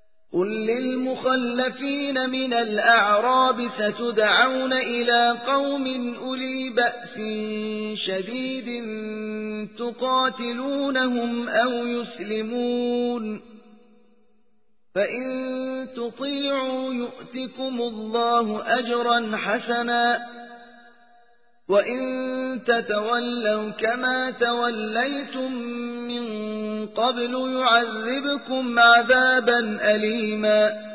قل للمخلفين من الأعراب ستدعون إلى قوم أولي بأس شديد تقاتلونهم أو يسلمون، فإن تطيعوا يؤتكم الله أجرا حسنا، وإن تتولوا كما توليتم من قبل يعذبكم عذابا أليما.